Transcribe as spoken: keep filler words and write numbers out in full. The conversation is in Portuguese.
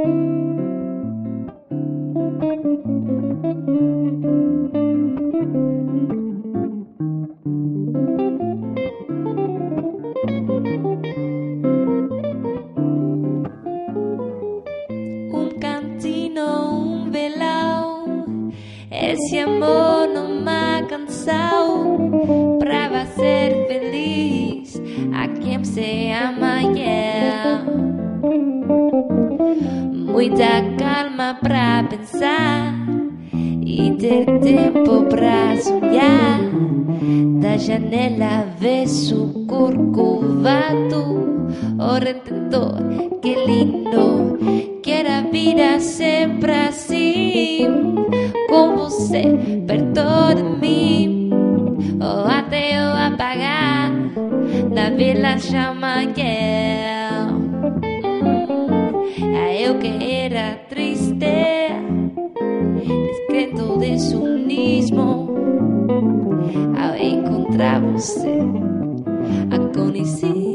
Esse amor não me cansou para ser feliz a quem se ama, yeah. Muita calma para pensar e ter tempo para sonhar. Da janela vês o corcovado, o retentor, que lindo. Quero a vida sempre assim, com você perto de mim, ou até eu apagar da vela chama, yeah. hum, Eu que era triste, descrendo de sunismo, ao encontrar você a conhecer.